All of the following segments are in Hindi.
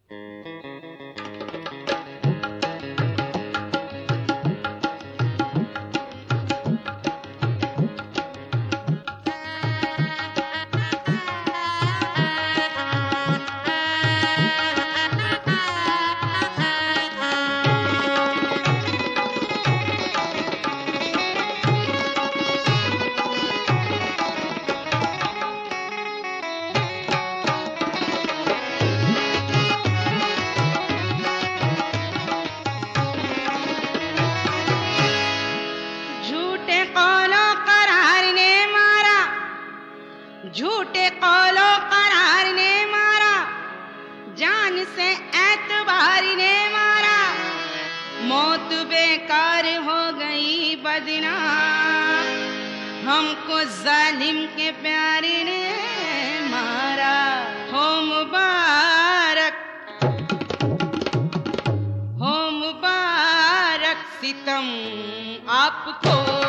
झूठे कौलो करार ने मारा, जान से एतबार ने मारा, मौत बेकार हो गई बदनाम, हमको जालिम के प्यारे ने मारा। हो मुबारक सितम आपको,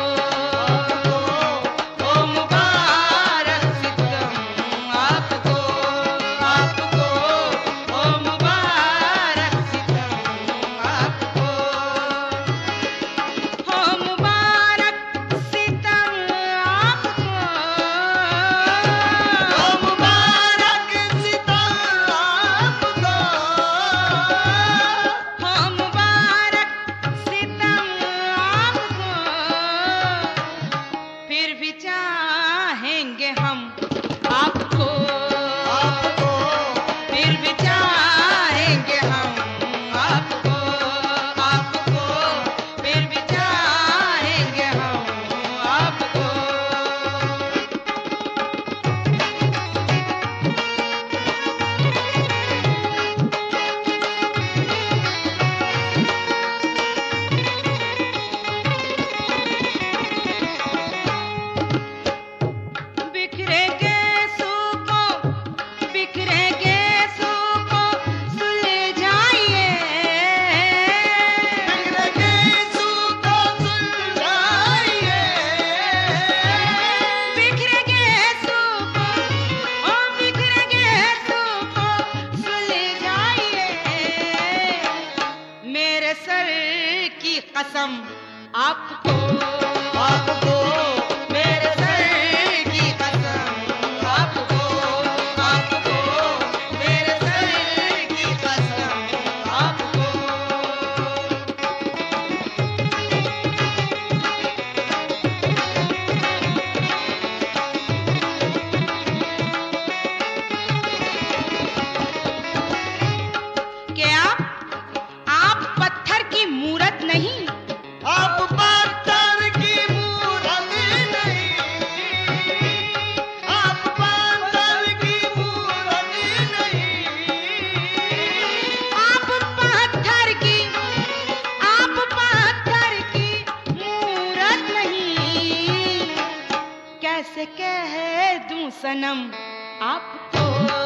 चाहेंगे हम आपको, फिर भी चाहेंगे हम आपको, फिर भी चाहेंगे हम आपको। कसम आपको, मेरे सर की कसम आपको, मेरे सर की कसम आपको। क्या आप पत्थर की मूरत नहीं, आप पत्थर की मूरत नहीं, आप पत्थर की मूरत नहीं, आप पत्थर की मूरत नहीं, कैसे कह दूं सनम आपको,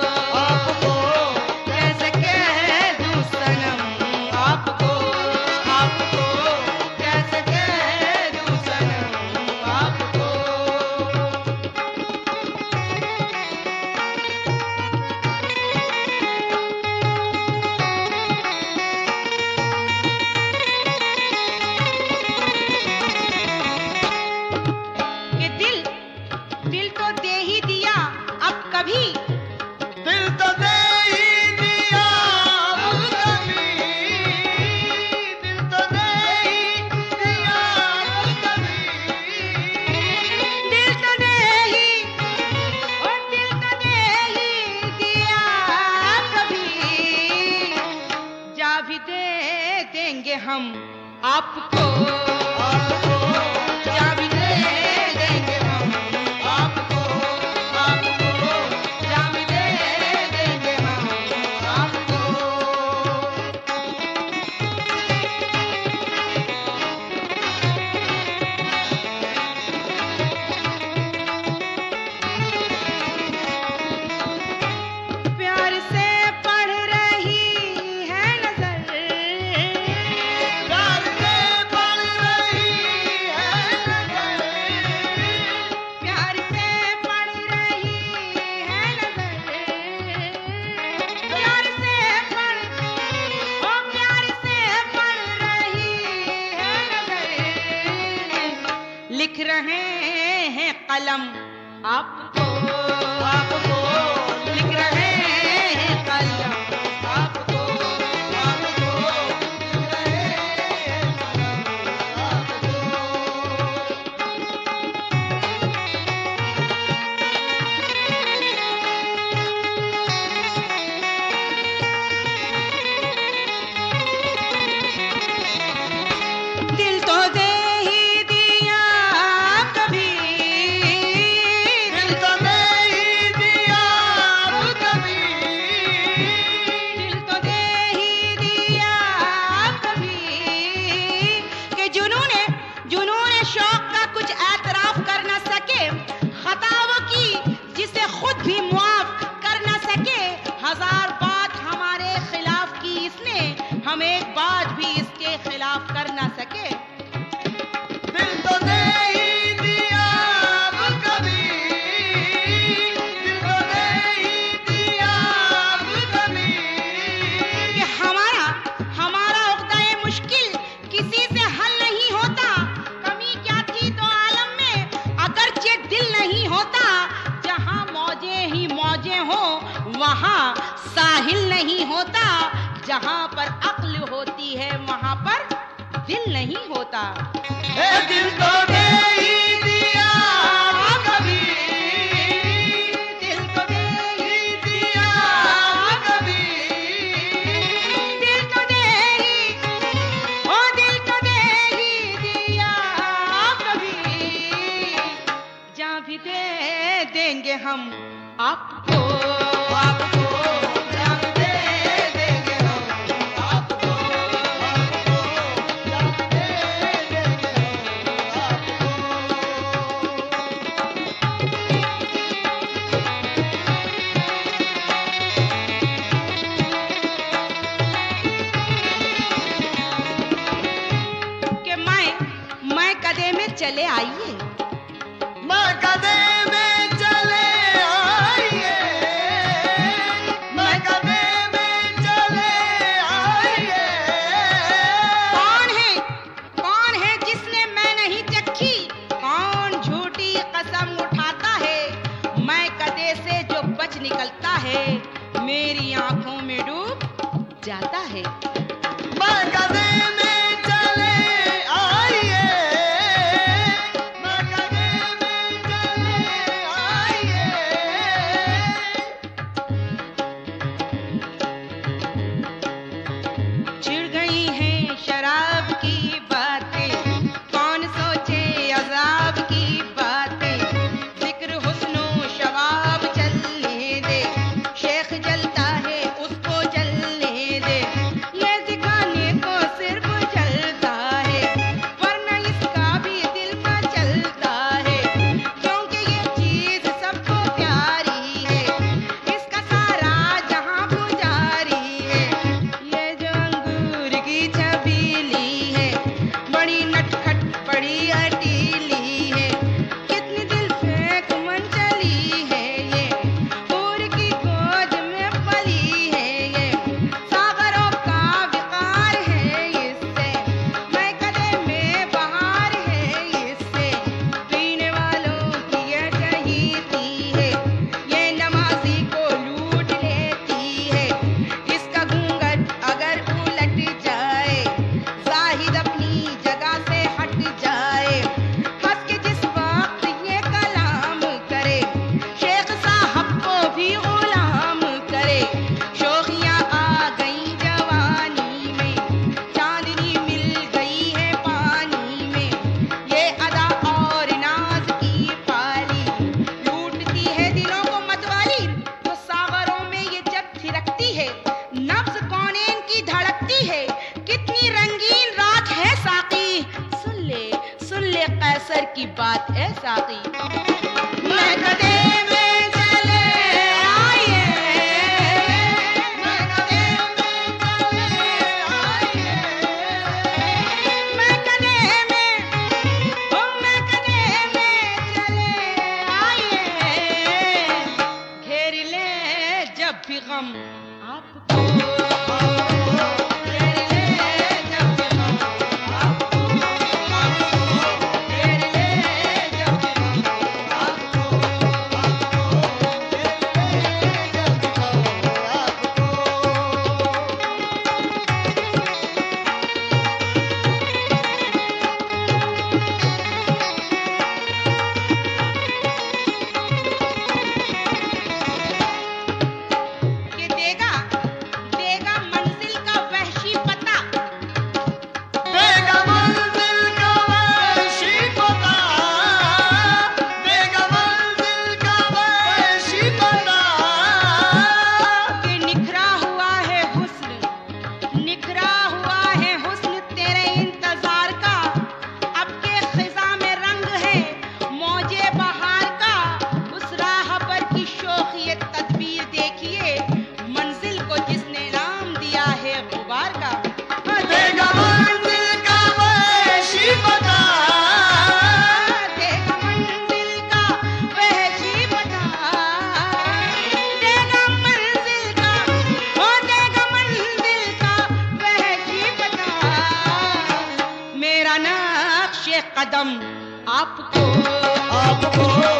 कैसे कह दूं सनम आपको, कैसे कह दूं सनम आपको। ये दिल तो दे ही दिया अब कभी, दिल तो दे ही दिया अब कभी, दिल तो दे ही दिया अब कभी, दिल तो दे ही दिया कभी, जा भी दे देंगे हम आपको, जा भी दे देंगे हम आपको, जा भी दे देंगे हम आपको। प्यार से पढ़ रही है नजर, प्यार से पड़ रही रहे हैं कलम आपको, आपको लिख रहे हैं कलम आपको, आपको लिख रहे हैं कलम आपको। दिल तो दे ही दिया कभी, दिल तो दे ही दिया कभी, दिल तो दे ही दिया कभी कि जुनून शौक का कुछ एतराफ कर न सके, खताओं की जिसे खुद भी मुआफ कर न सके। हजार बात हमारे खिलाफ की इसने, हम एक बात भी इसके खिलाफ कर न सके। दिल तो दे ही दिया कभी, दिल तो दे ही दिया कभी, कि हमारा उक़्दा-ए मुश्किल किसी से हल नहीं होता। कमी क्या थी तो आलम में अगरचे दिल नहीं होता। जहाँ मौजें ही मौजें हो वहाँ साहिल नहीं होता। जहाँ पर अक्ल होती है वहाँ पर दिल नहीं होता। ए दिल तो दे ही दिया कभी, दिल तो दे ही दिया कभी, दिल तो दे ही, ओ दिल तो दे ही दिया कभी। जहाँ भी दे देंगे हम आपको, आपको जहाँ भी दे देंगे हम आपको, जब दे देंगे आपको। कि मैं कदे में चले आइए, मैं कदे में चले आइए, मैं कदे में चले आइए। कौन है जिसने मैं नहीं चखी, कौन झूठी कसम उठाता है। मैं कदे से जो बच निकलता है मेरी आंखों में डूब जाता है। मैं कदे में चले आइए, मैं कदे में चले आइए। छिड़ गई हैं शराब की बातें, कौन सोचे अजाब की बातें। जिक्र हुस्नो शबाब चलने दे, शेख जलता है उसको जलने दे। ये कदम आपको आपको